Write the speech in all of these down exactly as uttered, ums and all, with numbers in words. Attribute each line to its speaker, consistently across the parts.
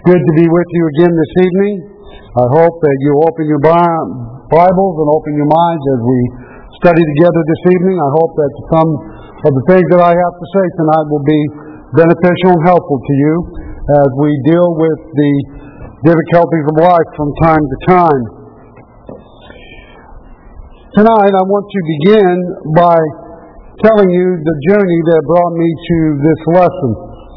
Speaker 1: good to be with you again this evening. I hope that you open your Bibles and open your minds as we study together this evening. I hope that some of the things that I have to say tonight will be beneficial and helpful to you as we deal with the difficulties of life from time to time. Tonight I want to begin by telling you the journey that brought me to this lesson.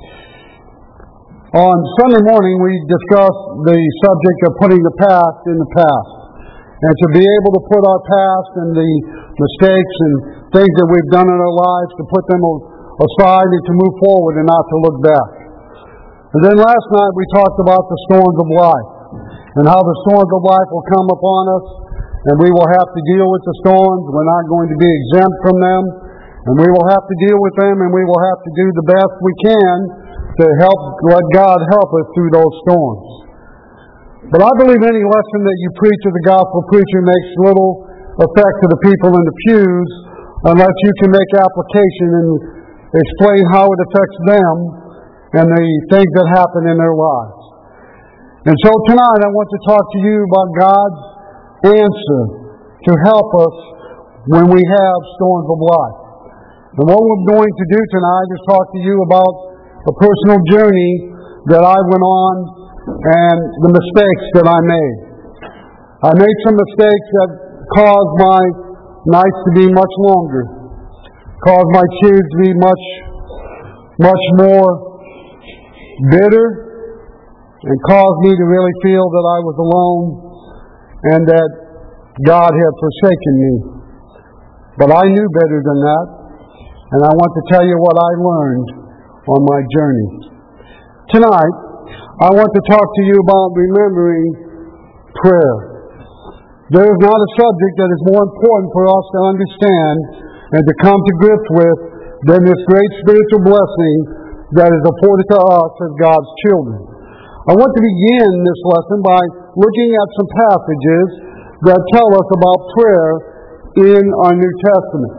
Speaker 1: On Sunday morning we discussed the subject of putting the past in the past. And to be able to put our past and the mistakes and things that we've done in our lives, to put them aside and to move forward and not to look back. And then last night we talked about the storms of life and how the storms of life will come upon us and we will have to deal with the storms. We're not going to be exempt from them, and we will have to deal with them, and we will have to do the best we can to help, let God help us through those storms. But I believe any lesson that you preach as a gospel preacher makes little effect to the people in the pews unless you can make application and explain how it affects them and the things that happen in their lives. And so tonight I want to talk to you about God's answer to help us when we have storms of life. And what we're going to do tonight is talk to you about a personal journey that I went on and the mistakes that I made. I made some mistakes that caused my nights to be much longer, caused my tears to be much, much more bitter, and caused me to really feel that I was alone and that God had forsaken me. But I knew better than that, and I want to tell you what I learned on my journey. Tonight, I want to talk to you about remembering prayer. There is not a subject that is more important for us to understand and to come to grips with than this great spiritual blessing that is afforded to us as God's children. I want to begin this lesson by looking at some passages that tell us about prayer in our New Testament.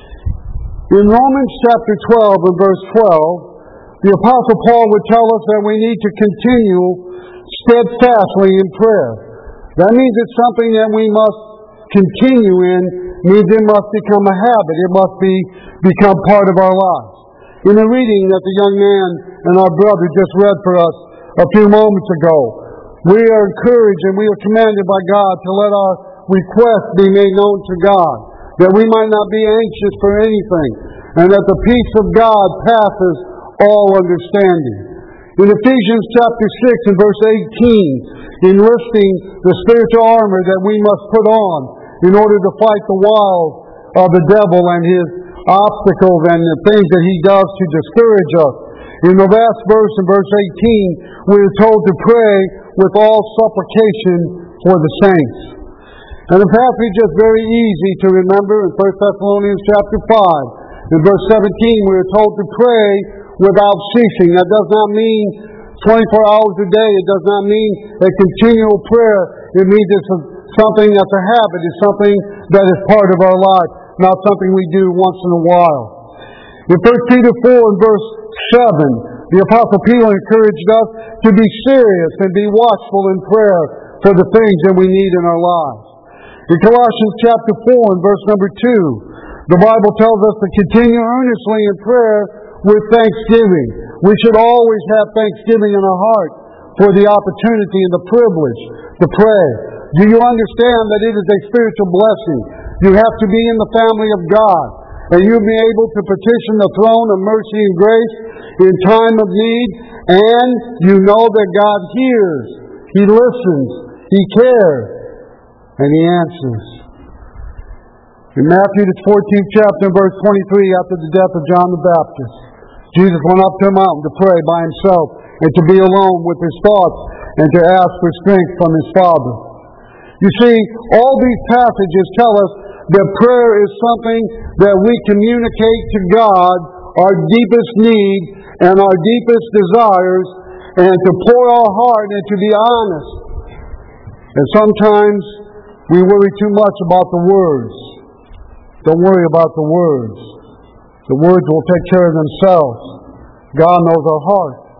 Speaker 1: In Romans chapter twelve and verse twelve, the Apostle Paul would tell us that we need to continue steadfastly in prayer. That means it's something that we must continue in, means it must become a habit. It must be become part of our lives. In the reading that the young man and our brother just read for us a few moments ago, we are encouraged and we are commanded by God to let our requests be made known to God, that we might not be anxious for anything, and that the peace of God passes all understanding. In Ephesians chapter six and verse eighteen, in listing the spiritual armor that we must put on in order to fight the wiles of the devil and his obstacles and the things that he does to discourage us. In the last verse, in verse eighteen, we are told to pray with all supplication for the saints. And the passage is very easy to remember in First Thessalonians chapter five. In verse seventeen, we are told to pray without ceasing. That does not mean twenty-four hours a day. It does not mean a continual prayer. It means it's a, something that's a habit. It's something that is part of our life, not something we do once in a while. In First Peter four and verse seven, the Apostle Peter encouraged us to be serious and be watchful in prayer for the things that we need in our lives. In Colossians chapter four and verse number two, the Bible tells us to continue earnestly in prayer with thanksgiving. We should always have thanksgiving in our heart for the opportunity and the privilege to pray. Do you understand that it is a spiritual blessing? You have to be in the family of God, and you'll be able to petition the throne of mercy and grace in time of need, and you know that God hears, He listens, He cares, and He answers. In Matthew the fourteenth chapter, verse twenty-three, after the death of John the Baptist, Jesus went up to a mountain to pray by Himself and to be alone with His thoughts and to ask for strength from His Father. You see, all these passages tell us that prayer is something that we communicate to God our deepest need and our deepest desires, and to pour our heart and to be honest. And sometimes we worry too much about the words. Don't worry about the words. The words will take care of themselves. God knows our heart.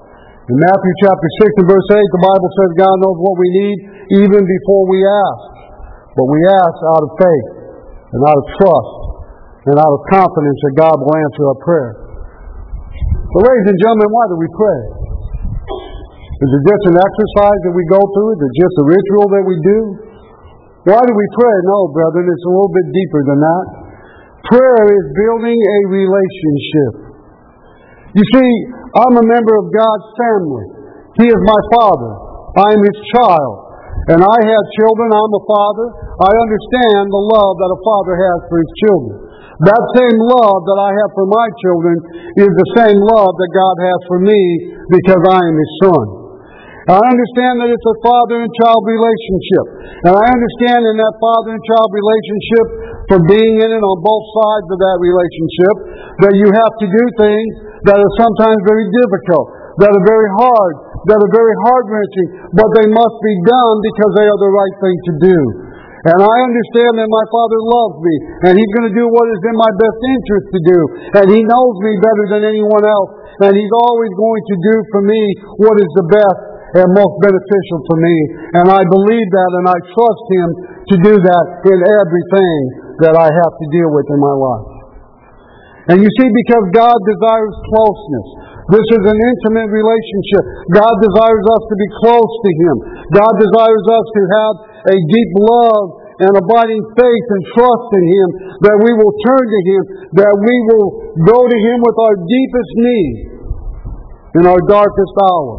Speaker 1: In Matthew chapter six and verse eight, the Bible says God knows what we need even before we ask. But we ask out of faith and out of trust and out of confidence that God will answer our prayer. So ladies and gentlemen, why do we pray? Is it just an exercise that we go through? Is it just a ritual that we do? Why do we pray? No, brethren, it's a little bit deeper than that. Prayer is building a relationship. You see, I'm a member of God's family. He is my Father. I am His child. And I have children. I'm a father. I understand the love that a father has for his children. That same love that I have for my children is the same love that God has for me because I am His son. I understand that it's a father and child relationship. And I understand in that father and child relationship, from being in it on both sides of that relationship, that you have to do things that are sometimes very difficult, that are very hard, that are very heart-wrenching, but they must be done because they are the right thing to do. And I understand that my Father loves me, and He's going to do what is in my best interest to do. And He knows me better than anyone else, and He's always going to do for me what is the best and most beneficial for me. And I believe that, and I trust Him to do that in everything that I have to deal with in my life. And you see, because God desires closeness. This is an intimate relationship. God desires us to be close to Him. God desires us to have a deep love and abiding faith and trust in Him, that we will turn to Him, that we will go to Him with our deepest need in our darkest hour.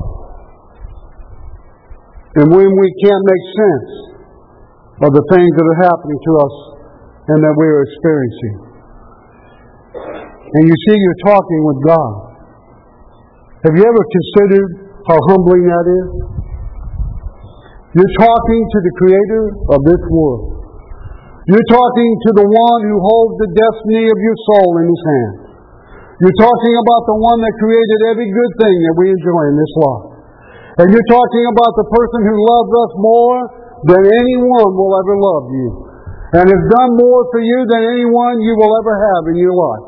Speaker 1: And when we can't make sense of the things that are happening to us and that we are experiencing. And you see, you're talking with God. Have you ever considered how humbling that is? You're talking to the Creator of this world. You're talking to the one who holds the destiny of your soul in His hand. You're talking about the one that created every good thing that we enjoy in this life. And you're talking about the person who loves us more than anyone will ever love you. And has done more for you than anyone you will ever have in your life.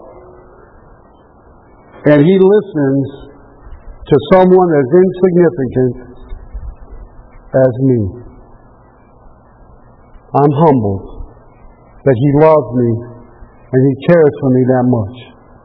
Speaker 1: And He listens to someone as insignificant as me. I'm humbled that He loves me and He cares for me that much.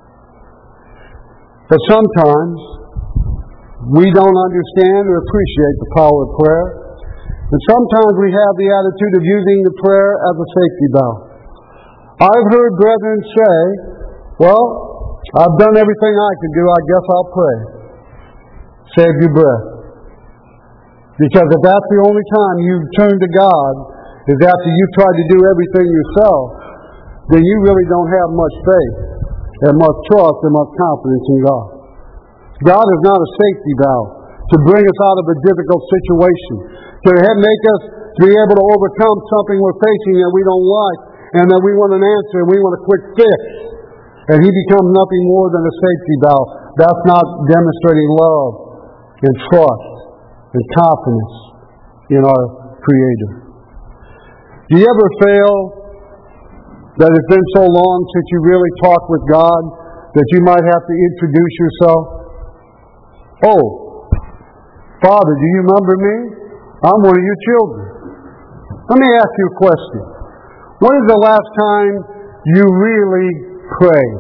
Speaker 1: But sometimes we don't understand or appreciate the power of prayer. And sometimes we have the attitude of using the prayer as a safety valve. I've heard brethren say, well, I've done everything I can do, I guess I'll pray. Save your breath. Because if that's the only time you turn to God, is after you try to do everything yourself, then you really don't have much faith, and much trust, and much confidence in God. God is not a safety valve to bring us out of a difficult situation, to make us be able to overcome something we're facing that we don't like, and that we want an answer, and we want a quick fix. And He becomes nothing more than a safety valve. That's not demonstrating love and trust and confidence in our Creator. Do you ever feel that it's been so long since you really talked with God that you might have to introduce yourself? Oh, Father, do you remember me? I'm one of your children. Let me ask you a question. When is the last time you really prayed?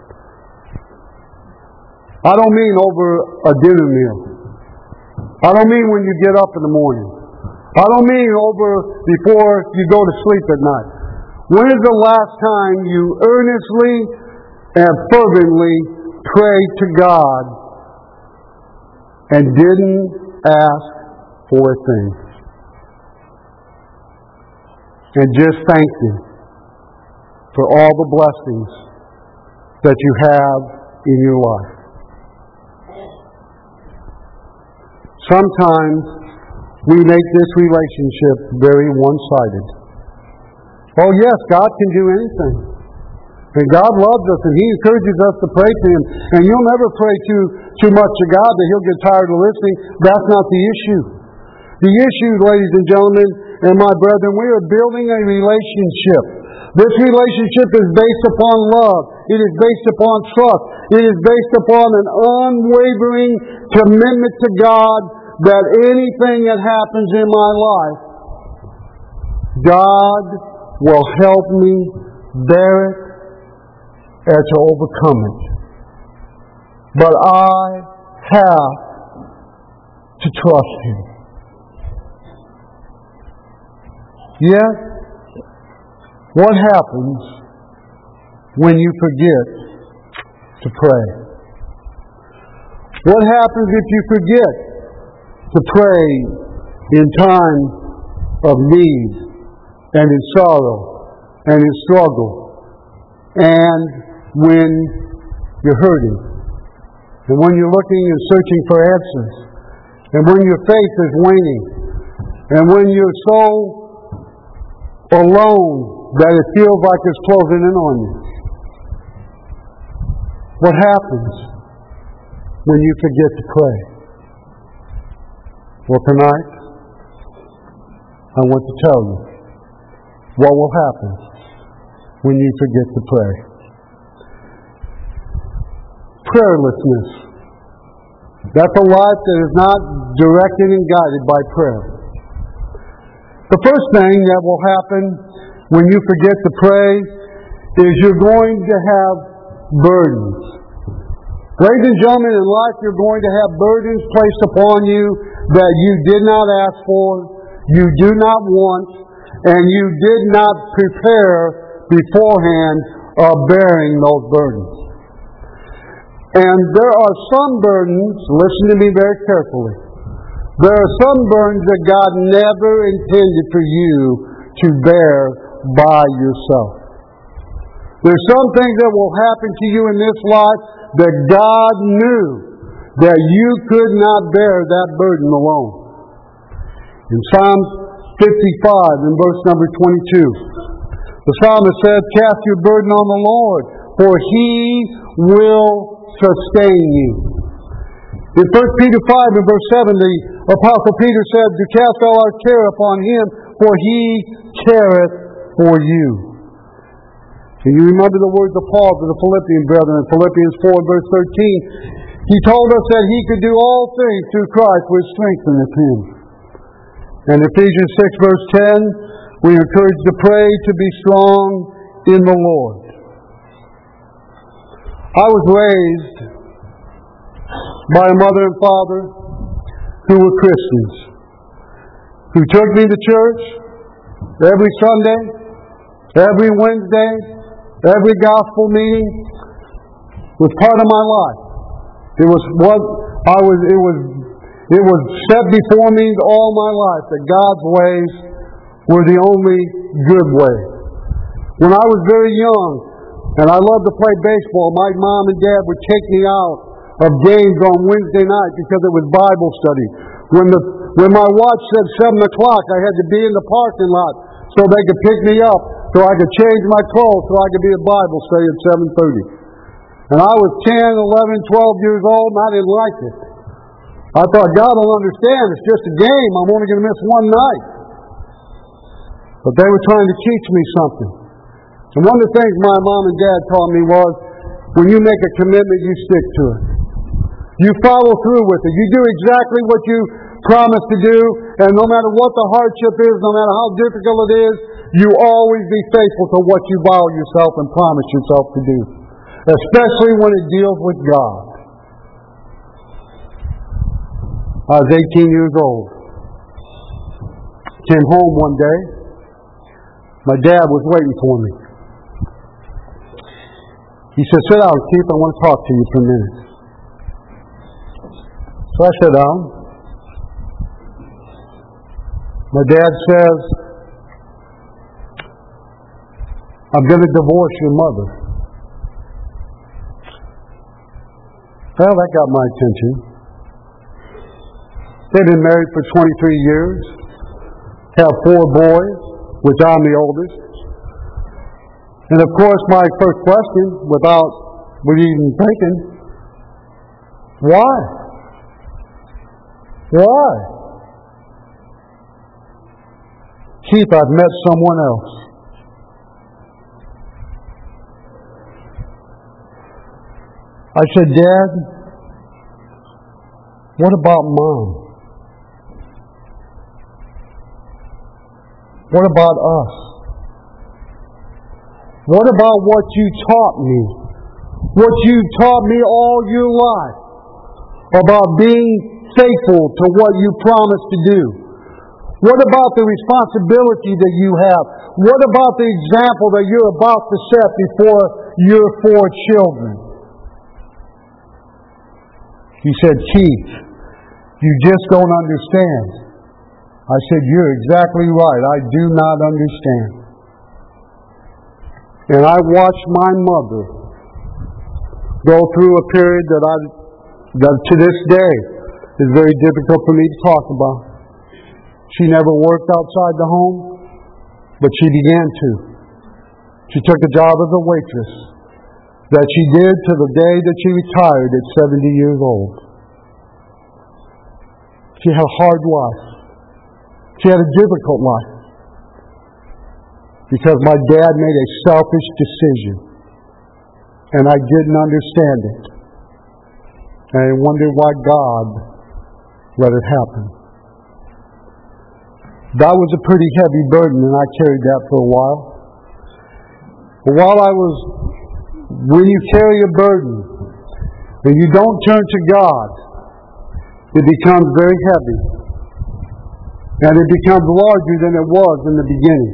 Speaker 1: I don't mean over a dinner meal. I don't mean when you get up in the morning. I don't mean over before you go to sleep at night. When is the last time you earnestly and fervently prayed to God and didn't ask for a thing? And just thanked Him for all the blessings that you have in your life. Sometimes we make this relationship very one-sided. Oh yes, God can do anything. And God loves us and He encourages us to pray to Him. And you'll never pray too, too much to God that He'll get tired of listening. That's not the issue. The issue, ladies and gentlemen, and my brethren, we are building a relationship. This relationship is based upon love. It is based upon trust. It is based upon an unwavering commitment to God that anything that happens in my life, God will help me bear it and to overcome it. But I have to trust Him. Yet, what happens when you forget to pray? What happens if you forget to pray in time of need and in sorrow and in struggle and when you're hurting and when you're looking and searching for answers and when your faith is waning and when you're so alone that it feels like it's closing in on you? What happens when you forget to pray? Well, tonight, I want to tell you what will happen when you forget to pray. Prayerlessness. That's a life that is not directed and guided by prayer. The first thing that will happen when you forget to pray is you're going to have burdens. Ladies and gentlemen, in life you're going to have burdens placed upon you that you did not ask for, you do not want, and you did not prepare beforehand of bearing those burdens. And there are some burdens, listen to me very carefully, there are some burdens that God never intended for you to bear by yourself. There's some things that will happen to you in this life that God knew that you could not bear that burden alone. In Psalm fifty-five, in verse number twenty-two, the psalmist said, "Cast your burden on the Lord, for He will sustain you." In First Peter five, in verse seven, the Apostle Peter said, "To cast all our care upon Him, for He careth for you." And you remember the words of Paul to the Philippian brethren in Philippians four, verse thirteen. He told us that he could do all things through Christ which strengtheneth him. And Ephesians six, verse ten, we are encouraged to pray to be strong in the Lord. I was raised by a mother and father who were Christians, who took me to church every Sunday, every Wednesday, every gospel meeting. Was part of my life. It was what I was. It was. It was set before me all my life that God's ways were the only good way. When I was very young, and I loved to play baseball, my mom and dad would take me out of games on Wednesday night because it was Bible study. When the when my watch said seven o'clock, I had to be in the parking lot so they could pick me up, so I could change my clothes, so I could be at Bible study at seven thirty. And I was ten, eleven, twelve years old, and I didn't like it. I thought, God will understand. It's just a game. I'm only going to miss one night. But they were trying to teach me something. And one of the things my mom and dad taught me was, when you make a commitment, you stick to it. You follow through with it. You do exactly what you promised to do, and no matter what the hardship is, no matter how difficult it is, you always be faithful to what you vow yourself and promise yourself to do. Especially when it deals with God. I was eighteen years old. Came home one day. My dad was waiting for me. He said, "Sit down, Keith. I want to talk to you for a minute." So I sat down. My dad says, "I'm going to divorce your mother." Well, that got my attention. They've been married for twenty-three years, have four boys, which I'm the oldest. And of course, my first question, without even thinking, why? Why? Keith, I've met someone else. I said, Dad, what about Mom? What about us? What about what you taught me? What you taught me all your life about being faithful to what you promised to do? What about the responsibility that you have? What about the example that you're about to set before your four children? He said, Keith, you just don't understand. I said, you're exactly right. I do not understand. And I watched my mother go through a period that I, that to this day is very difficult for me to talk about. She never worked outside the home, but she began to. She took a job as a waitress that she did to the day that she retired at seventy years old. She had a hard life. She had a difficult life. Because my dad made a selfish decision. And I didn't understand it. And I wondered why God let it happen. That was a pretty heavy burden, and I carried that for a while. But while I was, when you carry a burden, and you don't turn to God, it becomes very heavy. And it becomes larger than it was in the beginning.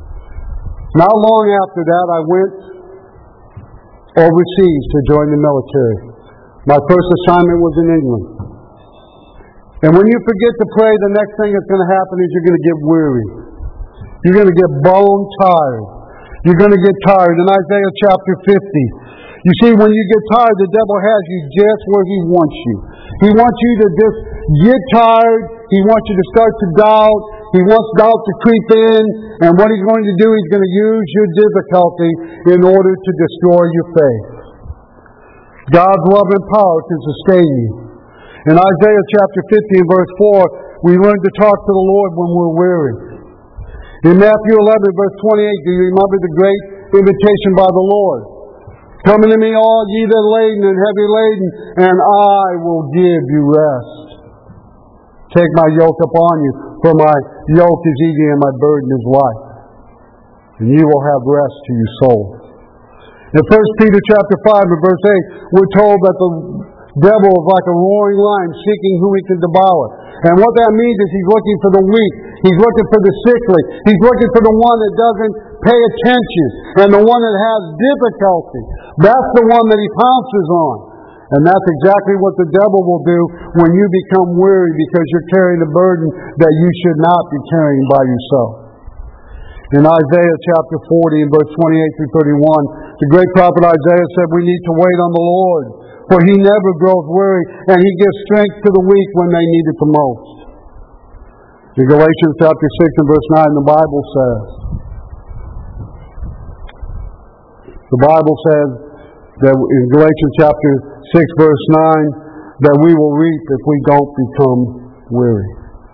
Speaker 1: Not long after that, I went overseas to join the military. My first assignment was in England. And when you forget to pray, the next thing that's going to happen is you're going to get weary. You're going to get bone tired. You're going to get tired. In Isaiah chapter fifty, you see, when you get tired, the devil has you just where he wants you. He wants you to just get tired. He wants you to start to doubt. He wants doubt to creep in. And what he's going to do, he's going to use your difficulty in order to destroy your faith. God's love and power can sustain you. In Isaiah chapter fifty and verse four, we learn to talk to the Lord when we're weary. In Matthew eleven verse twenty-eight, do you remember the great invitation by the Lord? Come unto me all ye that are laden and heavy laden, and I will give you rest. Take my yoke upon you, for my yoke is easy and my burden is light. And you will have rest to your soul. In First Peter chapter five and verse eight, we're told that the devil is like a roaring lion seeking who he can devour. And what that means is he's looking for the weak. He's looking for the sickly. He's looking for the one that doesn't pay attention and the one that has difficulty. That's the one that he pounces on. And that's exactly what the devil will do when you become weary because you're carrying a burden that you should not be carrying by yourself. In Isaiah chapter forty and verse twenty-eight through thirty-one, the great prophet Isaiah said we need to wait on the Lord, for He never grows weary, and He gives strength to the weak when they need it the most. In Galatians chapter six and verse nine, the Bible says, the Bible says that in Galatians chapter six verse nine, that we will reap if we don't become weary.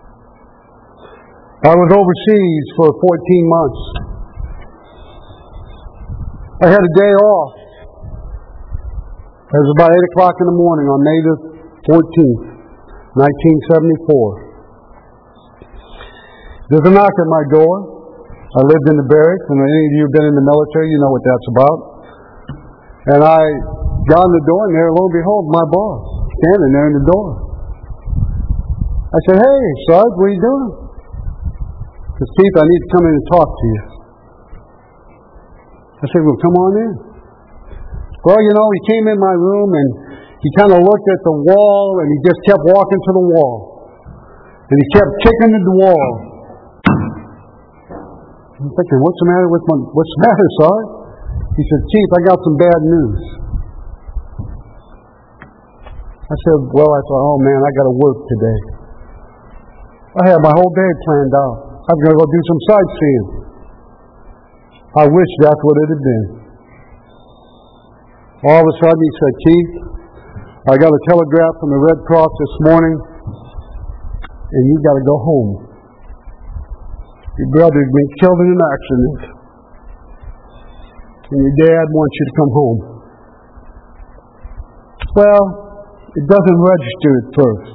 Speaker 1: I was overseas for fourteen months. I had a day off. It was about eight o'clock in the morning on May the fourteenth, nineteen seventy-four. There's a knock at my door. I lived in the barracks, and any of you who have been in the military, you know what that's about. And I got in the door, and there, lo and behold, my boss standing there in the door. I said, "Hey, Sarge, what are you doing?" Because, Keith, I need to come in and talk to you. I said, "Well, come on in." Well, you know, he came in my room and he kind of looked at the wall and he just kept walking to the wall. And he kept kicking at the wall. I'm thinking, what's the matter with my, what's the matter, Sarge? He said, "Chief, I got some bad news." I said, well, I thought, oh man, I got to work today. I had my whole day planned out. I'm going to go do some sightseeing. I wish that's what it had been. All of a sudden he said, "Keith, I got a telegram from the Red Cross this morning, and you got to go home. Your brother's been killed in an accident, and your dad wants you to come home." Well, it doesn't register at first.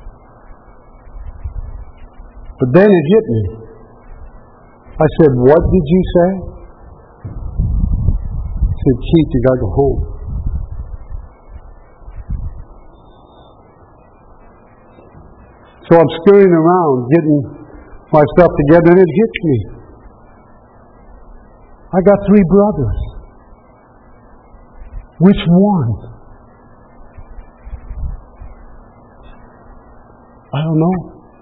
Speaker 1: But then it hit me. I said, what did you say? He said, Keith, you gotta go home. So I'm scurrying around, getting my stuff together, and it hits me. I got three brothers. Which one? I don't know.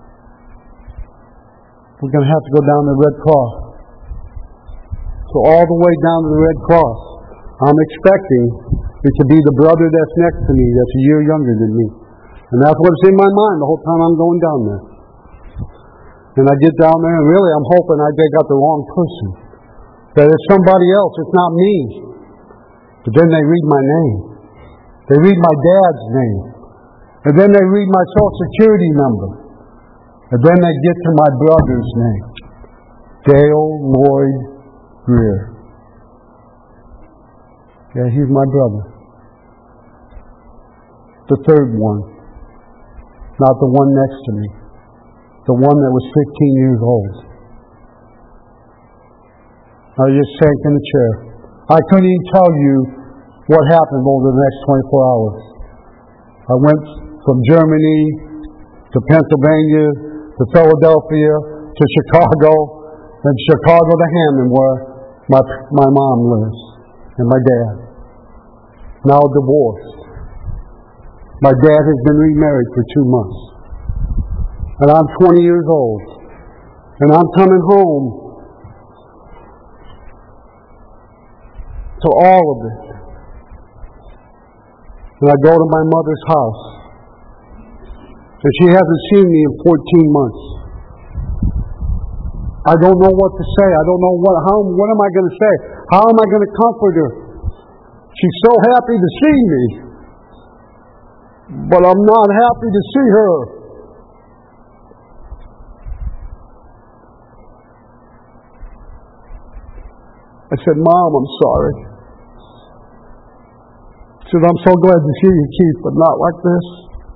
Speaker 1: We're going to have to go down to the Red Cross. So all the way down to the Red Cross, I'm expecting it to be the brother that's next to me that's a year younger than me. And that's what's in my mind the whole time I'm going down there. And I get down there, and really I'm hoping I got the wrong person. That it's somebody else, it's not me. But then they read my name. They read my dad's name. And then they read my social security number. And then they get to my brother's name. Dale Lloyd Greer. Yeah, he's my brother. The third one. Not the one next to me. The one that was fifteen years old. I just sank in the chair. I couldn't even tell you what happened over the next twenty-four hours. I went from Germany to Pennsylvania to Philadelphia to Chicago, and Chicago to Hammond, where my my mom lives, and my dad. Now divorced. My dad has been remarried for two months. And I'm twenty years old. And I'm coming home to all of it. And I go to my mother's house. And she hasn't seen me in fourteen months. I don't know what to say. I don't know what, how, what am I going to say? How am I going to comfort her? She's so happy to see me. But I'm not happy to see her. I said, Mom, I'm sorry. She said, I'm so glad to see you, Keith, but not like this.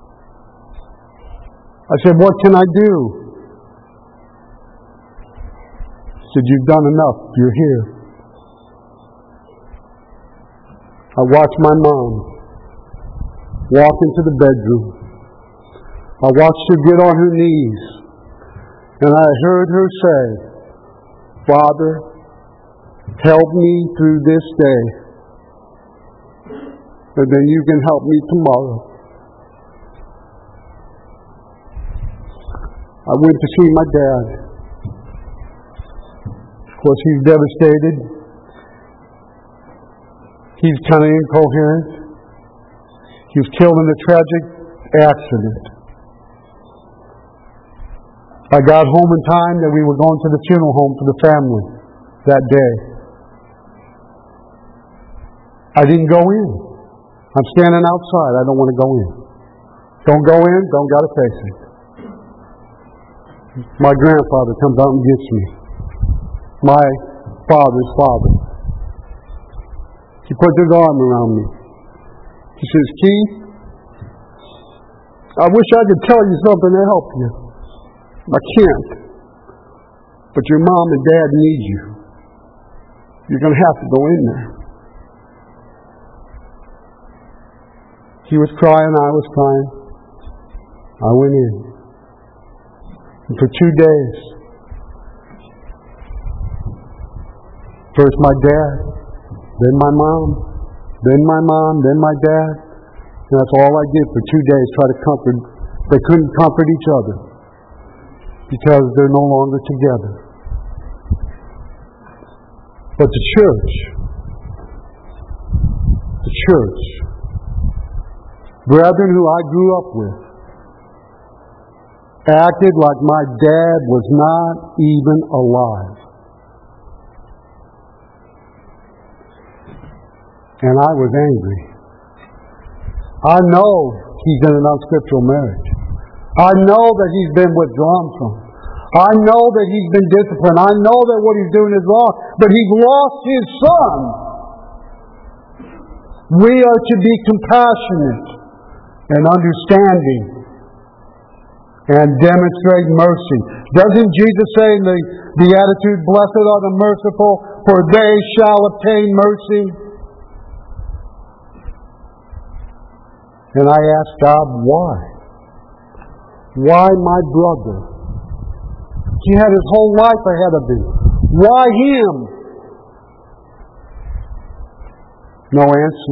Speaker 1: I said, what can I do? She said, you've done enough. You're here. I watched my mom walk into the bedroom. I watched her get on her knees. And I heard her say, Father, help me through this day. And then you can help me tomorrow. I went to see my dad. Of course, he's devastated. He's kind of incoherent. He was killed in a tragic accident. I got home in time that we were going to the funeral home for the family that day. I didn't go in. I'm standing outside. I don't want to go in. Don't go in, don't got to face it. My grandfather comes out and gets me. My father's father. He puts his arm around me. He says, Keith, I wish I could tell you something to help you. I can't. But your mom and dad need you. You're going to have to go in there. He was crying, I was crying. I went in. And for two days, first my dad, then my mom, then my mom, then my dad. And that's all I did for two days, try to comfort. They couldn't comfort each other because they're no longer together. But the church, the church, brethren who I grew up with, acted like my dad was not even alive. And I was angry. I know he's in an unscriptural marriage. I know that he's been withdrawn from. I know that he's been disciplined. I know that what he's doing is wrong. But he's lost his son. We are to be compassionate and understanding and demonstrate mercy. Doesn't Jesus say in the Beatitude, "Blessed are the merciful, for they shall obtain mercy"? And I asked God, why? Why my brother? He had his whole life ahead of him. Why him? No answer.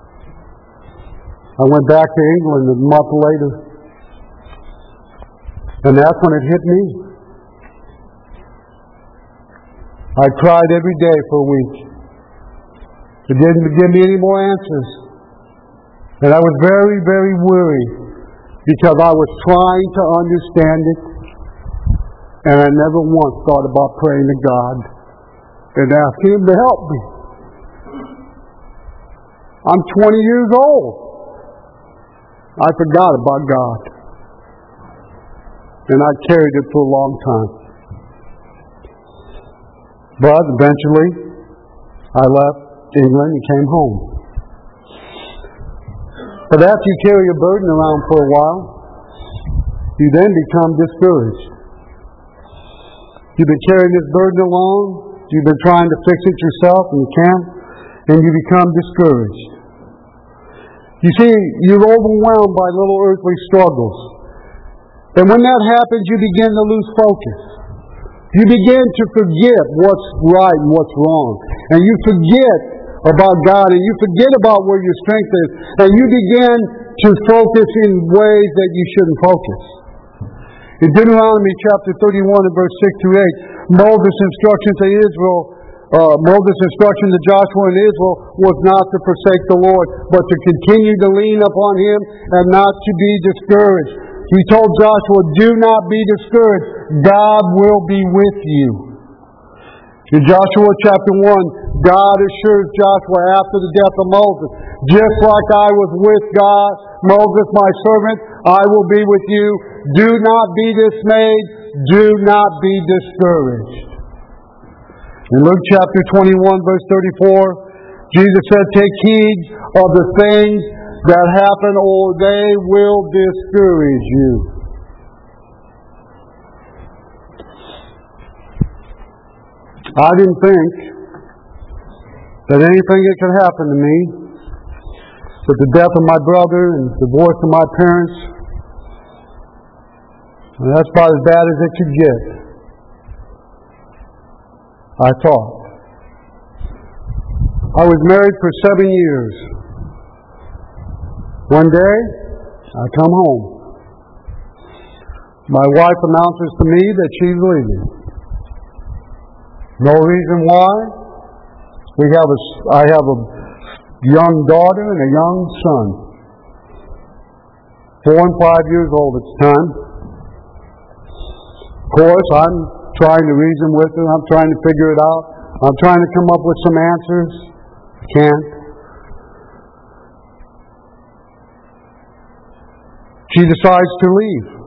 Speaker 1: I went back to England a month later. And that's when it hit me. I cried every day for a week. It didn't give me any more answers. And I was very, very worried because I was trying to understand it. And I never once thought about praying to God and asking Him to help me. I'm twenty years old. I forgot about God. And I carried it for a long time. But eventually, I left England and came home. But after you carry a burden around for a while, you then become discouraged. You've been carrying this burden along, you've been trying to fix it yourself, and you can't, and you become discouraged. You see, you're overwhelmed by little earthly struggles. And when that happens, you begin to lose focus. You begin to forget what's right and what's wrong. And you forget about God, and you forget about where your strength is. And you begin to focus in ways that you shouldn't focus. In Deuteronomy chapter thirty-one and verse six through eight, Moses' instruction to Israel, uh, Moses' instruction to Joshua and Israel was not to forsake the Lord, but to continue to lean upon Him and not to be discouraged. He told Joshua, "Do not be discouraged. God will be with you." In Joshua chapter one, God assures Joshua after the death of Moses, "Just like I was with God, Moses my servant, I will be with you. Do not be dismayed. Do not be discouraged." In Luke chapter twenty-one, verse thirty-four, Jesus said, "Take heed of the things that happen, or they will discourage you." I didn't think that anything that could happen to me, with the death of my brother and divorce of my parents, and that's about as bad as it could get, I thought. I was married for seven years. One day, I come home. My wife announces to me that she's leaving. No reason why. We have a, I have a young daughter and a young son. Four and five years old at the time. Of course, I'm trying to reason with her. I'm trying to figure it out. I'm trying to come up with some answers. Can't. She decides to leave.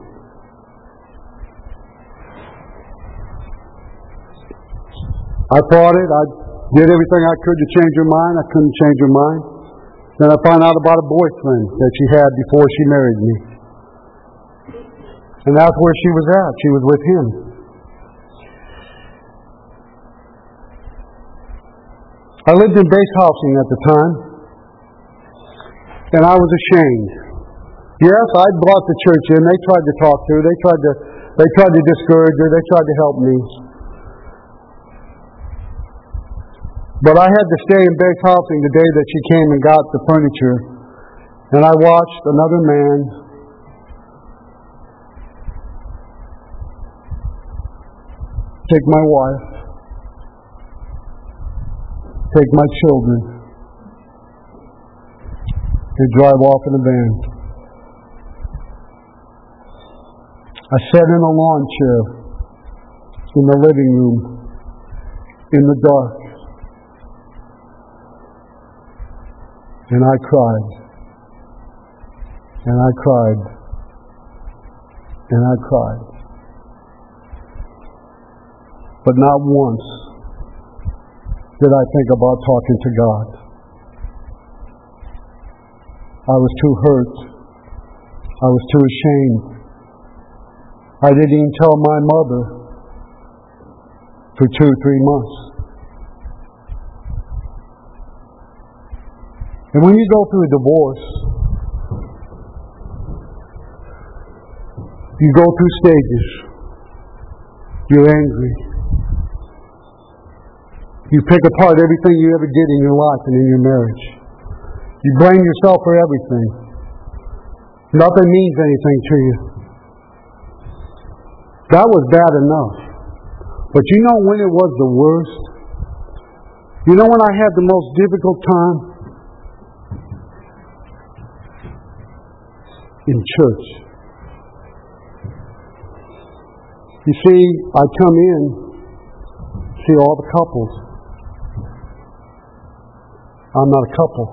Speaker 1: I fought it. I did everything I could to change her mind. I couldn't change her mind. Then I found out about a boyfriend that she had before she married me. And that's where she was at. She was with him. I lived in base housing at the time. And I was ashamed. Yes, I brought the church in. They tried to talk to her. They tried to, they tried to discourage her. They tried to help me. But I had to stay in base housing the day that she came and got the furniture. And I watched another man take my wife, take my children, and drive off in a van. I sat in a lawn chair in the living room in the dark. And I cried. And I cried. And I cried. But not once did I think about talking to God. I was too hurt. I was too ashamed. I didn't even tell my mother for two, three months. And when you go through a divorce, you go through stages. You're angry. You pick apart everything you ever did in your life and in your marriage. You blame yourself for everything. Nothing means anything to you. That was bad enough. But you know when it was the worst? You know when I had the most difficult time? In church. You see, I come in, see all the couples. I'm not a couple.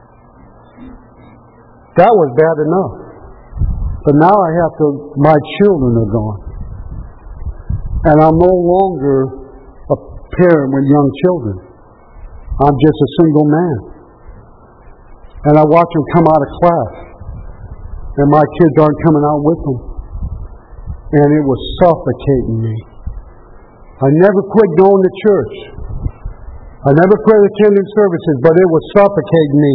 Speaker 1: That was bad enough. But now I have to, my children are gone. And I'm no longer a parent with young children. I'm just a single man. And I watch them come out of class. And my kids aren't coming out with them. And it was suffocating me. I never quit going to church. I never quit attending services, but it was suffocating me.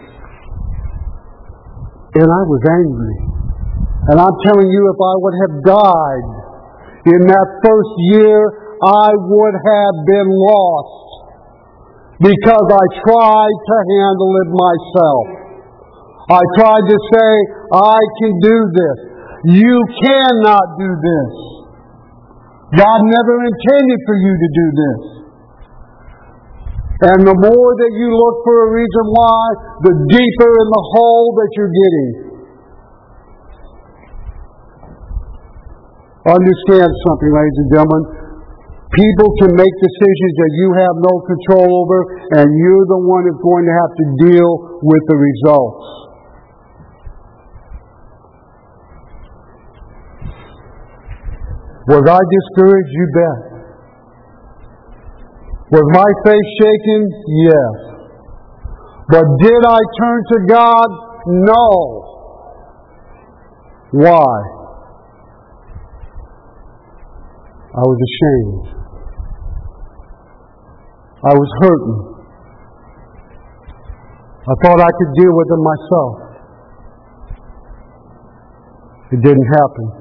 Speaker 1: And I was angry. And I'm telling you, if I would have died in that first year, I would have been lost. Because I tried to handle it myself. I tried to say, I can do this. You cannot do this. God never intended for you to do this. And the more that you look for a reason why, the deeper in the hole that you're getting. Understand something, ladies and gentlemen. People can make decisions that you have no control over, and you're the one who's going to have to deal with the results. Was I discouraged? You bet. Was my faith shaken? Yes. But did I turn to God? No. Why? I was ashamed. I was hurting. I thought I could deal with it myself. It didn't happen.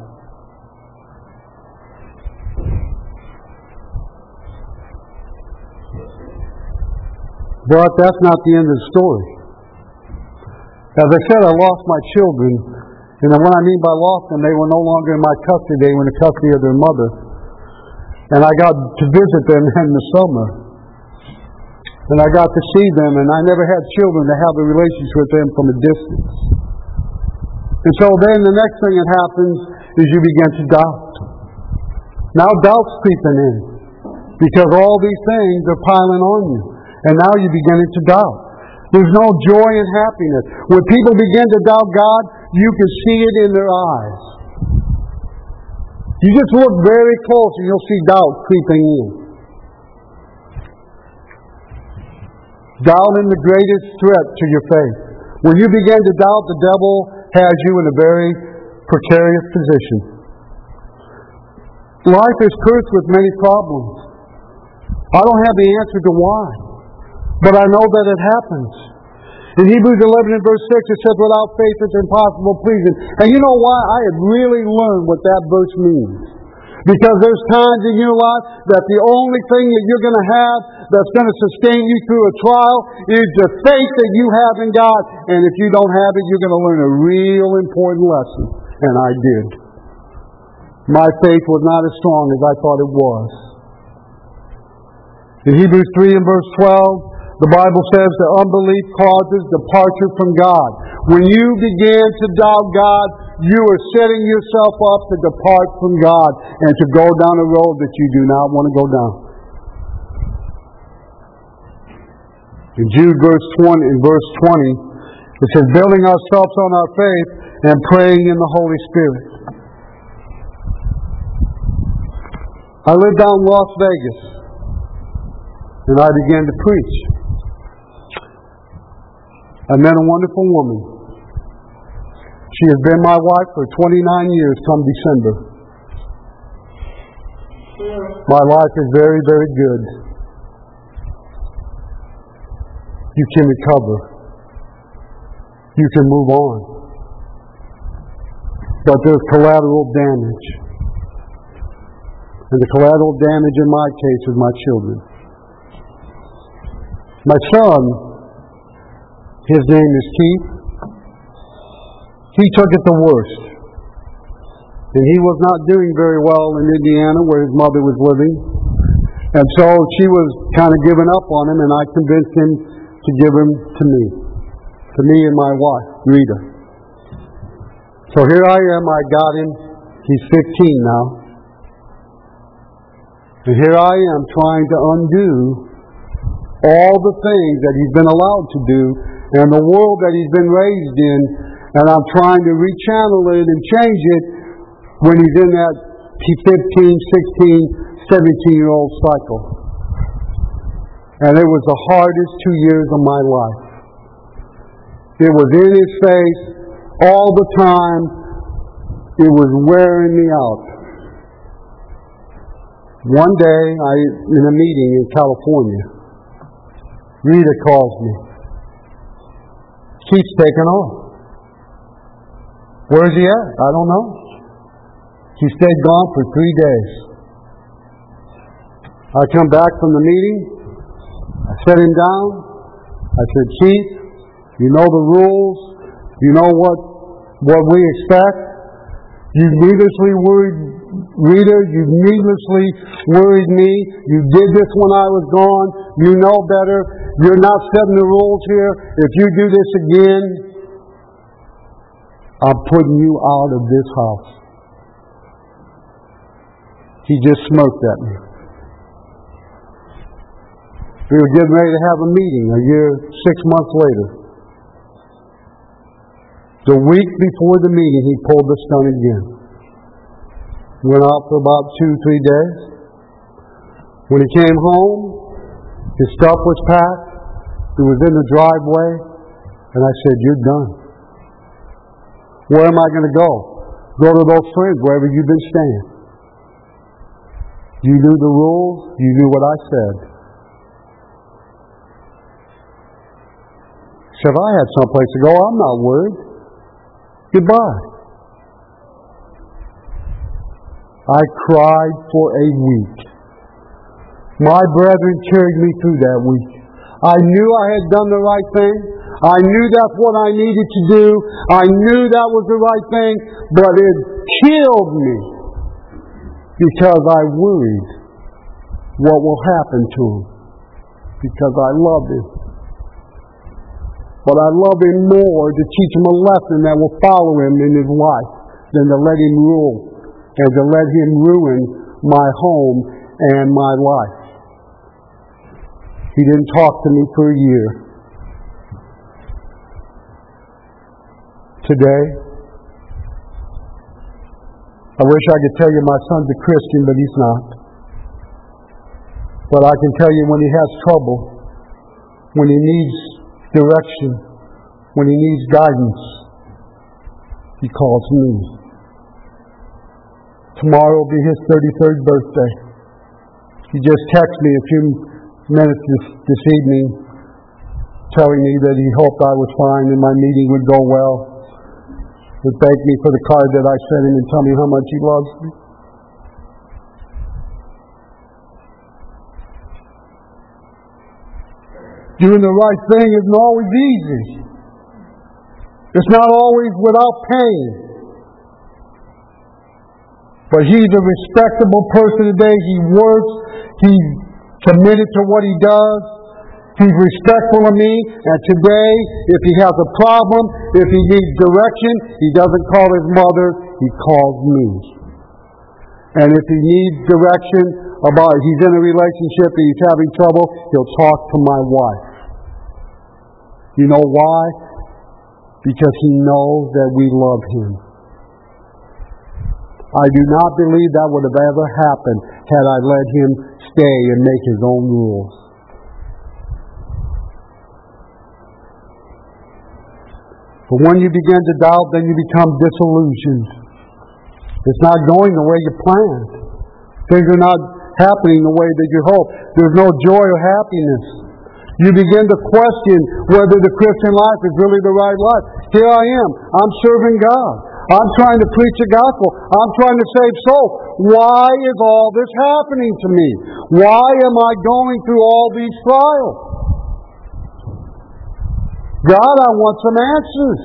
Speaker 1: But that's not the end of the story. As I said, I lost my children. And what I mean by lost them, they were no longer in my custody. They were in the custody of their mother. And I got to visit them in the summer. And I got to see them. And I never had children to have a relationship with them from a distance. And so then the next thing that happens is you begin to doubt. Now doubt's creeping in. Because all these things are piling on you. And now you're beginning to doubt. There's no joy and happiness. When people begin to doubt God, you can see it in their eyes. You just look very close and you'll see doubt creeping in. Doubt is the greatest threat to your faith. When you begin to doubt, the devil has you in a very precarious position. Life is cursed with many problems. I don't have the answer to why. But I know that it happens. In Hebrews eleven and verse six, it says, without faith it's impossible to please Him. And you know why? I have really learned what that verse means. Because there's times in your life that the only thing that you're going to have that's going to sustain you through a trial is the faith that you have in God. And if you don't have it, you're going to learn a real important lesson. And I did. My faith was not as strong as I thought it was. In Hebrews three and verse twelve, the Bible says that unbelief causes departure from God. When you begin to doubt God, you are setting yourself up to depart from God and to go down a road that you do not want to go down. In Jude verse twenty, in verse twenty, it says, building ourselves on our faith and praying in the Holy Spirit. I lived down in Las Vegas and I began to preach. I met a wonderful woman. She has been my wife for twenty-nine years come December. My life is very, very good. You can recover. You can move on. But there's collateral damage. And the collateral damage in my case is my children. My son, his name is Keith. He took it the worst. And he was not doing very well in Indiana where his mother was living. And so she was kind of giving up on him, and I convinced him to give him to me. To me and my wife, Rita. So here I am, I got him. He's fifteen now. And here I am trying to undo all the things that he's been allowed to do and the world that he's been raised in, and I'm trying to rechannel it and change it when he's in that fifteen, sixteen, seventeen-year-old cycle. And it was the hardest two years of my life. It was in his face all the time. It was wearing me out. One day, I in a meeting in California, Rita calls me. Keith's taken off. Where's he at? I don't know. He stayed gone for three days. I come back from the meeting. I set him down. I said, Keith, you know the rules. You know what, what we expect. You needlessly worried Rita. You needlessly worried me. You did this when I was gone. You know better. You're not setting the rules here. If you do this again, I'm putting you out of this house. He just smirked at me. We were getting ready to have a meeting a year, six months later. The week before the meeting, he pulled the stunt again. Went out for about two, three days. When he came home, his stuff was packed. It was in the driveway. And I said, you're done. Where am I going to go? Go to those friends, wherever you've been staying. You knew the rules. You knew what I said. So if I had someplace to go, I'm not worried. Goodbye. I cried for a week. My brethren carried me through that week. I knew I had done the right thing. I knew that's what I needed to do. I knew that was the right thing, but it killed me because I worried what will happen to him because I loved him. But I love him more to teach him a lesson that will follow him in his life than to let him rule and to let him ruin my home and my life. He didn't talk to me for a year. Today, I wish I could tell you my son's a Christian, but he's not. But I can tell you when he has trouble, when he needs direction, when he needs guidance, he calls me. Tomorrow will be his thirty-third birthday. He just texted me a few minutes this, this evening telling me that he hoped I was fine and my meeting would go well. He thanked me for the card that I sent him and tell me how much he loves me. Doing the right thing isn't always easy. It's not always without pain. But he's a respectable person today. He works. He's committed to what he does. He's respectful of me. And today, if he has a problem, if he needs direction, he doesn't call his mother. He calls me. And if he needs direction about he's in a relationship and he's having trouble, he'll talk to my wife. You know why? Because he knows that we love him. I do not believe that would have ever happened had I let him stay and make his own rules. But when you begin to doubt, then you become disillusioned. It's not going the way you planned. Things are not happening the way that you hope. There's no joy or happiness. You begin to question whether the Christian life is really the right life. Here I am. I'm serving God. I'm trying to preach the gospel. I'm trying to save souls. Why is all this happening to me? Why am I going through all these trials? God, I want some answers.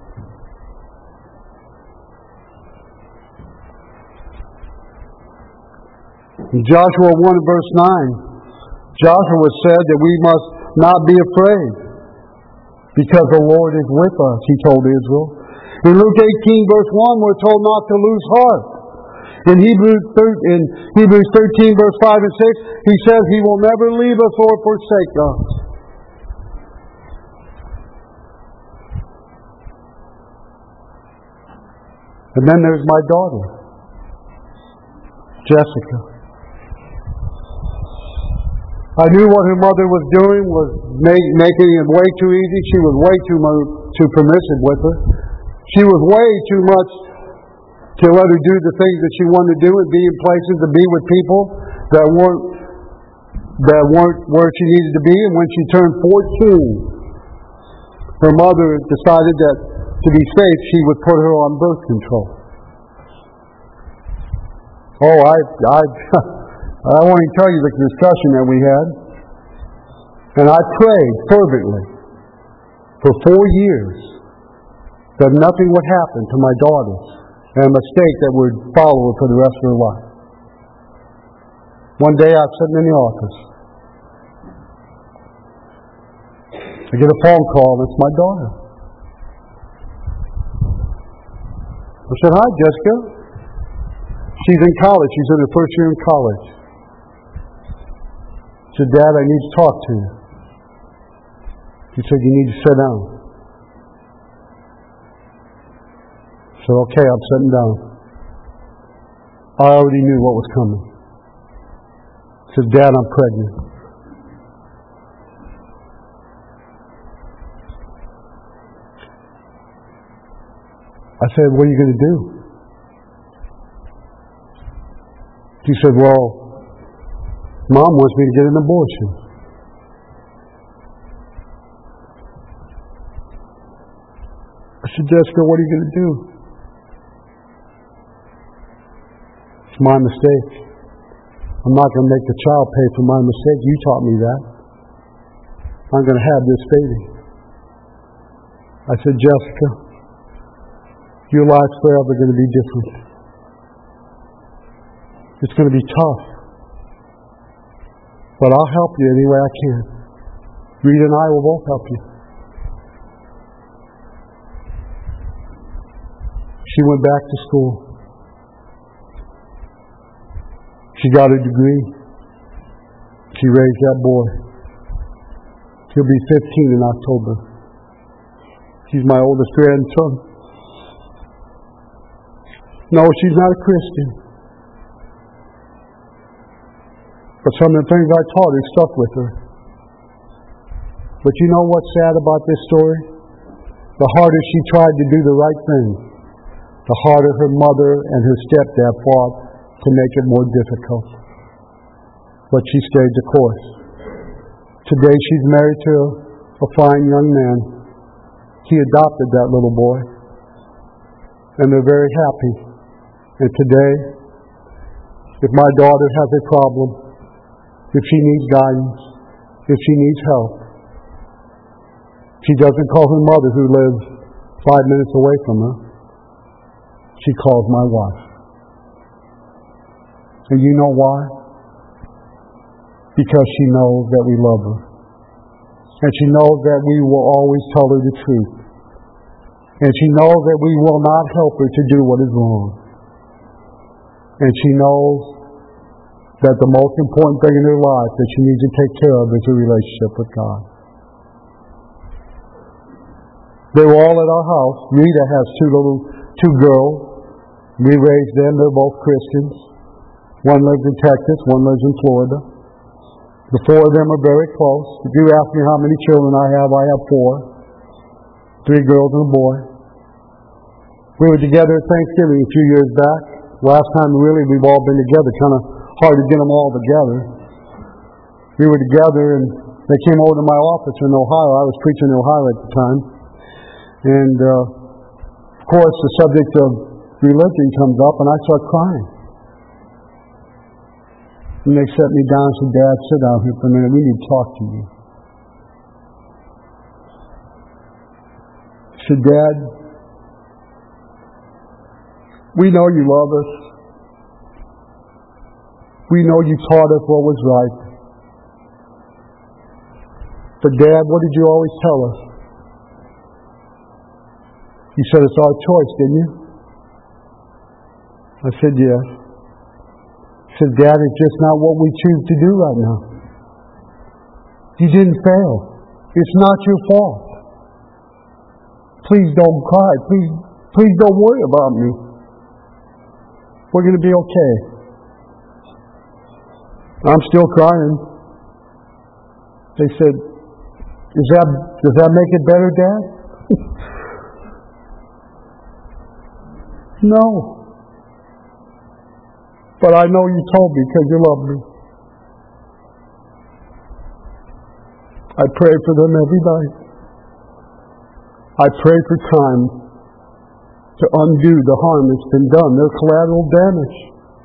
Speaker 1: In Joshua one verse nine, Joshua said that we must not be afraid because the Lord is with us, he told Israel. In Luke eighteen verse one, we're told not to lose heart. In Hebrews, in Hebrews thirteen verse five and six, he says he will never leave us or forsake us. And then there's my daughter, Jessica. I knew what her mother was doing was make, making it way too easy. She was way too, mo- too permissive with her. She was way too much to let her do the things that she wanted to do and be in places to be with people that weren't that weren't where she needed to be. And when she turned fourteen, her mother decided that to be safe, she would put her on birth control. Oh, I, I, I won't even tell you the discussion that we had. And I prayed fervently for four years that nothing would happen to my daughter and a mistake that would follow her for the rest of her life. One day I was sitting in the office. I get a phone call, and it's my daughter. I said, "Hi, Jessica." She's in college. She's in her first year in college. I said, "Dad, I need to talk to you." He said, "You need to sit down." I said, "Okay, I'm sitting down." I already knew what was coming. I said, "Dad, I'm pregnant." I said, "What are you going to do?" He said, "Well, Mom wants me to get an abortion." I said, "Jessica, what are you going to do?" "It's my mistake. I'm not going to make the child pay for my mistake. You taught me that. I'm going to have this baby." I said, "Jessica, your life's forever going to be different. It's going to be tough. But I'll help you any way I can. Rita and I will both help you." She went back to school. She got a degree. She raised that boy. He'll be fifteen in October. He's my oldest grandson. No, she's not a Christian. But some of the things I taught her stuck with her. But you know what's sad about this story? The harder she tried to do the right thing, the harder her mother and her stepdad fought to make it more difficult. But she stayed the course. Today she's married to a fine young man. He adopted that little boy. And they're very happy. And today, if my daughter has a problem, if she needs guidance, if she needs help, she doesn't call her mother who lives five minutes away from her. She calls my wife. And you know why? Because she knows that we love her. And she knows that we will always tell her the truth. And she knows that we will not help her to do what is wrong. And she knows that the most important thing in her life that she needs to take care of is a relationship with God. They were all at our house. Rita has two little, two girls. We raised them. They're both Christians. One lives in Texas, one lives in Florida. The four of them are very close. If you ask me how many children I have, I have four. Three girls and a boy. We were together at Thanksgiving a few years back. Last time, really, we've all been together. Kind of hard to get them all together. We were together, and they came over to my office in Ohio. I was preaching in Ohio at the time. And, uh, of course, the subject of religion comes up, and I start crying. And they set me down and said, Dad, sit down here for a minute. We need to talk to you. I said, Dad, we know you love us. We know you taught us what was right. But Dad, what did you always tell us? You said it's our choice, didn't you? I said, yes. He said, Dad, it's just not what we choose to do right now. You didn't fail. It's not your fault. Please don't cry. Please, please don't worry about me. We're going to be okay. I'm still crying. They said, Is that, does that make it better, Dad? No. But I know you told me because you love me. I pray for them every night. I pray for time to undo the harm that's been done, their collateral damage.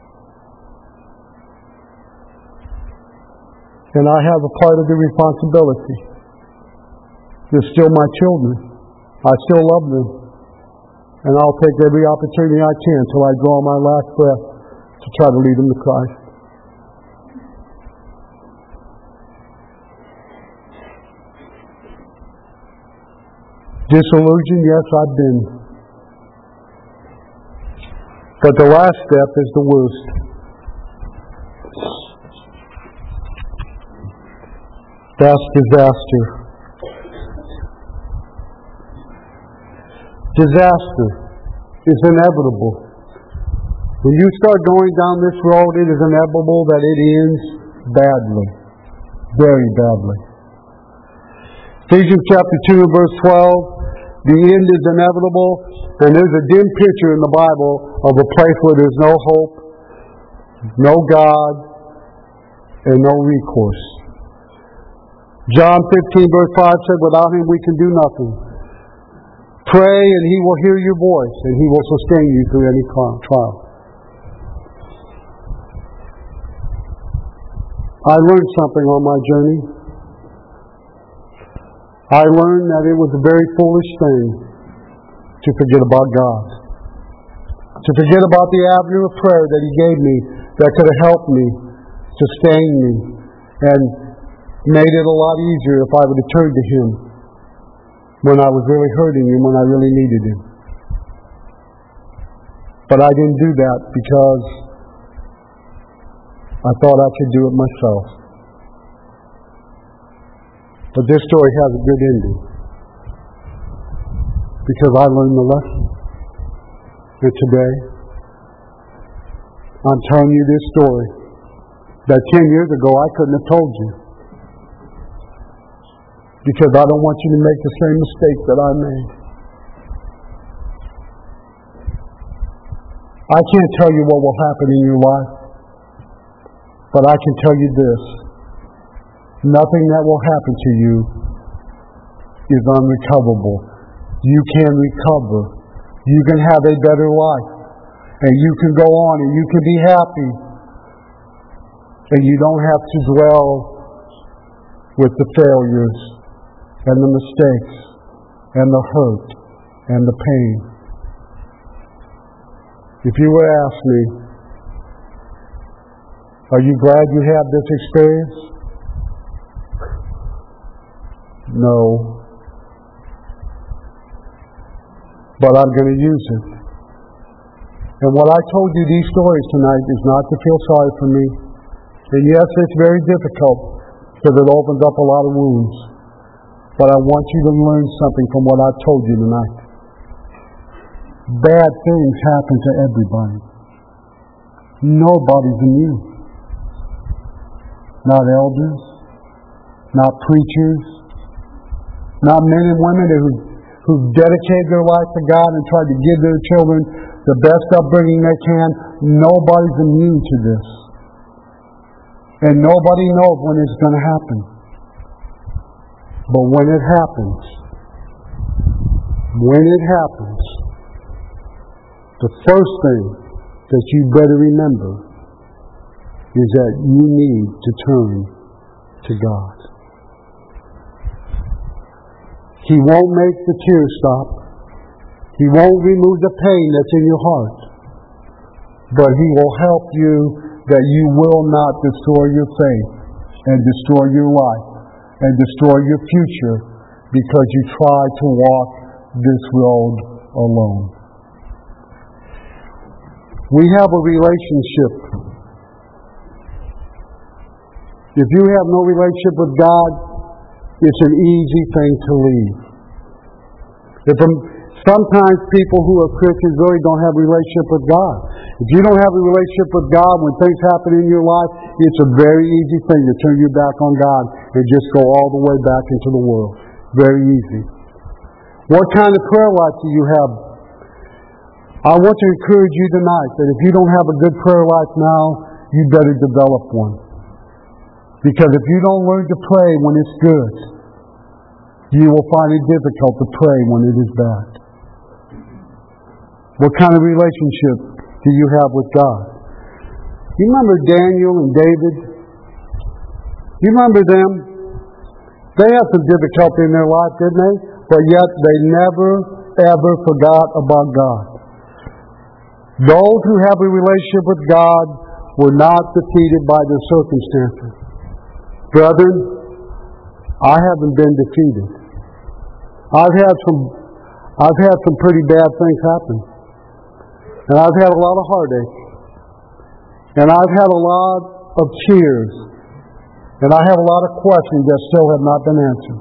Speaker 1: And I have a part of the responsibility. They're still my children. I still love them. And I'll take every opportunity I can till I draw my last breath to try to lead them to Christ. Disillusioned, yes, I've been. But the last step is the worst. That's disaster. Disaster is inevitable. When you start going down this road, it is inevitable that it ends badly. Very badly. Ephesians chapter two and verse twelve, the end is inevitable, and there's a dim picture in the Bible of a place where there's no hope, no God, and no recourse. John fifteen verse five said, without Him we can do nothing. Pray and He will hear your voice, and He will sustain you through any trial. I learned something on my journey. I learned that it was a very foolish thing to forget about God. To forget about the avenue of prayer that He gave me that could have helped me, sustained me, and made it a lot easier if I would have turned to Him when I was really hurting and when I really needed Him. But I didn't do that because I thought I could do it myself. But this story has a good ending because I learned the lesson. And today, I'm telling you this story that ten years ago I couldn't have told you. Because I don't want you to make the same mistake that I made. I can't tell you what will happen in your life, but I can tell you this. Nothing that will happen to you is unrecoverable. You can recover. You can have a better life. And you can go on and you can be happy. And you don't have to dwell with the failures and the mistakes and the hurt and the pain. If you would ask me, are you glad you had this experience? No. But I'm going to use it. And what I told you these stories tonight is not to feel sorry for me. And yes, it's very difficult because it opens up a lot of wounds. But I want you to learn something from what I've told you tonight. Bad things happen to everybody. Nobody's immune. Not elders, not preachers, not men and women who, who've dedicated their life to God and tried to give their children the best upbringing they can. Nobody's immune to this. And nobody knows when it's going to happen. But when it happens, when it happens, the first thing that you better remember is that you need to turn to God. He won't make the tears stop. He won't remove the pain that's in your heart. But He will help you that you will not destroy your faith and destroy your life and destroy your future because you try to walk this road alone. We have a relationship. If you have no relationship with God, it's an easy thing to leave. If I'm, sometimes people who are Christians really don't have a relationship with God. If you don't have a relationship with God when things happen in your life, it's a very easy thing to turn your back on God and just go all the way back into the world. Very easy. What kind of prayer life do you have? I want to encourage you tonight that if you don't have a good prayer life now, you better develop one. Because if you don't learn to pray when it's good, you will find it difficult to pray when it is bad. What kind of relationship do you have with God? You remember Daniel and David? You remember them? They had some difficulty in their life, didn't they? But yet they never, ever forgot about God. Those who have a relationship with God were not defeated by their circumstances. Brethren, I haven't been defeated. I've had some I've had some pretty bad things happen. And I've had a lot of heartache. And I've had a lot of tears. And I have a lot of questions that still have not been answered.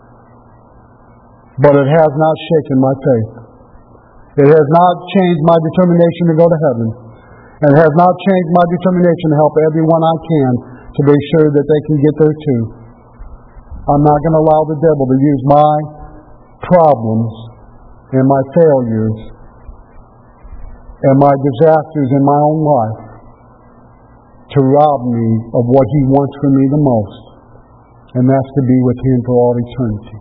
Speaker 1: But it has not shaken my faith. It has not changed my determination to go to heaven. And it has not changed my determination to help everyone I can to be sure that they can get there too. I'm not going to allow the devil to use my problems and my failures and my disasters in my own life to rob me of what He wants for me the most, and that's to be with Him for all eternity.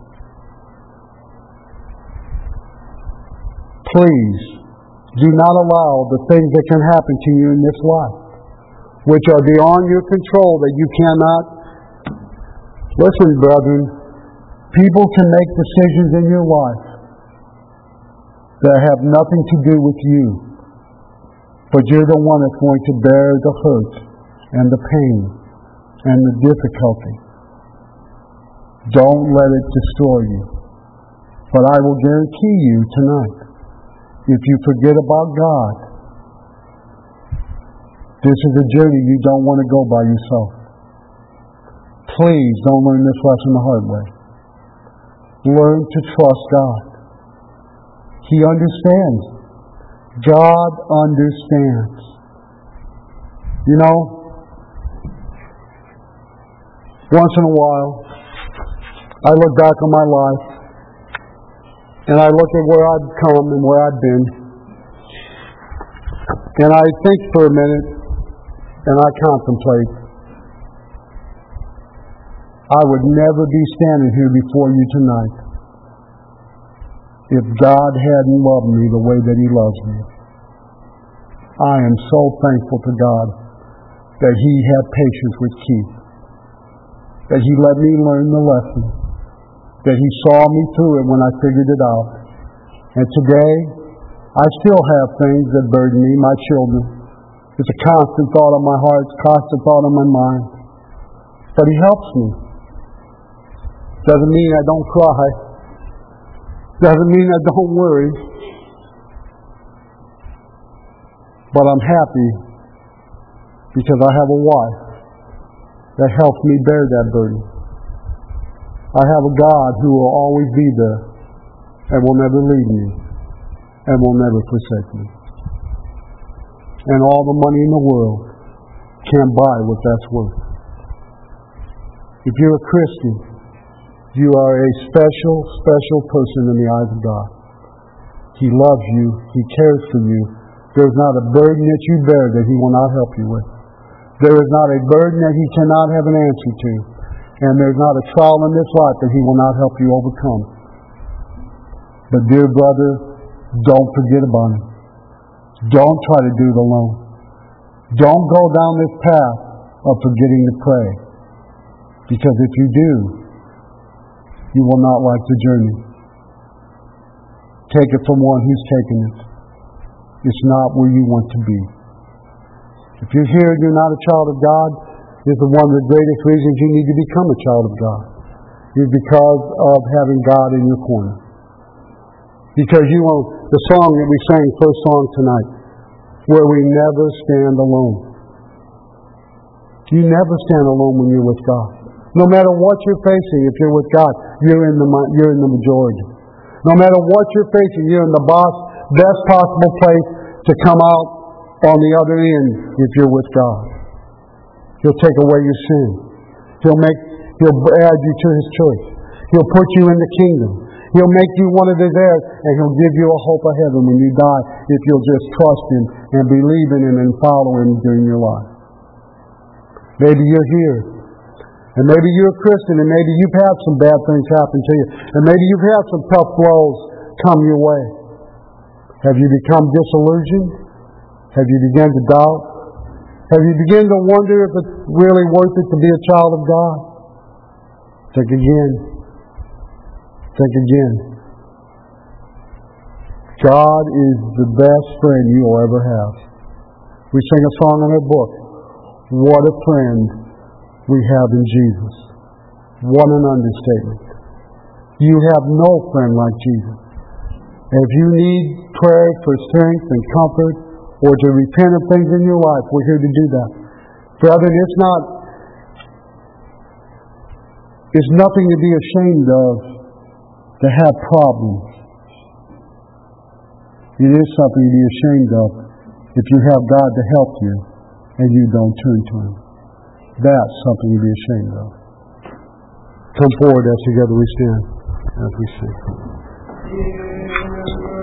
Speaker 1: Please do not allow the things that can happen to you in this life, which are beyond your control, that you cannot. Listen, brethren, people can make decisions in your life that have nothing to do with you, but you're the one that's going to bear the hurt and the pain and the difficulty. Don't let it destroy you. But I will guarantee you tonight, if you forget about God, this is a journey you don't want to go by yourself. Please don't learn this lesson the hard way. Learn to trust God. He understands. God understands. You know, once in a while, I look back on my life, and I look at where I've come and where I've been, and I think for a minute, and I contemplate, I would never be standing here before you tonight if God hadn't loved me the way that He loves me. I am so thankful to God that He had patience with Keith, that He let me learn the lesson, that He saw me through it when I figured it out. And today, I still have things that burden me, my children. It's a constant thought on my heart, it's a constant thought on my mind. But He helps me. Doesn't mean I don't cry. Doesn't mean I don't worry. But I'm happy because I have a wife that helps me bear that burden. I have a God who will always be there and will never leave me and will never forsake me. And all the money in the world can't buy what that's worth. If you're a Christian, You are a special, special person in the eyes of God. He loves you. He cares for you. There's not a burden that you bear that He will not help you with. There is not a burden that He cannot have an answer to. And there's not a trial in this life that He will not help you overcome. But dear brother, don't forget about Him. Don't try to do it alone. Don't go down this path of forgetting to pray. Because if you do, you will not like the journey. Take it from one who's taken it. It's not where you want to be. If you're here and you're not a child of God, it's one of the greatest reasons you need to become a child of God. Is because of having God in your corner. Because you know the song that we sang, first song tonight, where we never stand alone. You never stand alone when you're with God. No matter what you're facing, if you're with God, you're in the you're in the majority. No matter what you're facing, you're in the best possible place to come out on the other end if you're with God. He'll take away your sin. He'll make He'll add you to His church. He'll put you in the kingdom. He'll make you one of His heirs, and He'll give you a hope of heaven when you die if you'll just trust Him and believe in Him and follow Him during your life. Maybe you're here, and maybe you're a Christian, and maybe you've had some bad things happen to you, and maybe you've had some tough blows come your way. Have you become disillusioned? Have you begun to doubt? Have you begun to wonder if it's really worth it to be a child of God? Think again. Think again. God is the best friend you'll ever have. We sing a song in our book. What a friend we have in Jesus. What an understatement. You have no friend like Jesus. If you need prayer for strength and comfort, or to repent of things in your life, we're here to do that. Brethren, it's not, it's nothing to be ashamed of to have problems. It is something to be ashamed of if you have God to help you and you don't turn to Him. That's something to be ashamed of. Come forward as together we stand, as we sing.